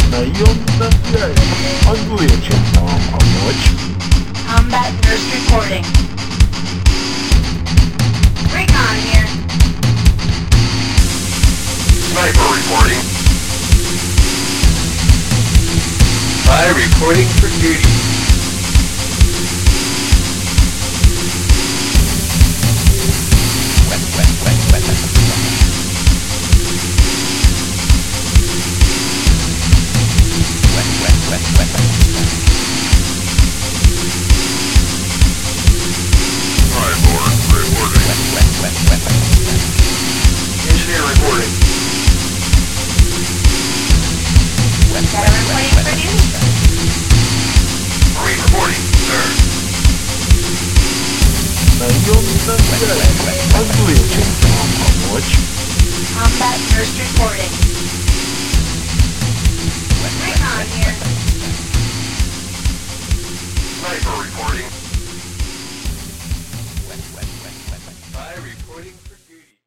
Наемная связь. Могу я чем-то вам помочь? Combat nurse reporting. Recon here. Sniper reporting. Spy reporting for duty. Engineer reporting. Got a reporting for duty. Marine reporting, sir. Наемная связь. Могу я чем-то вам помочь? Combat nurse reporting.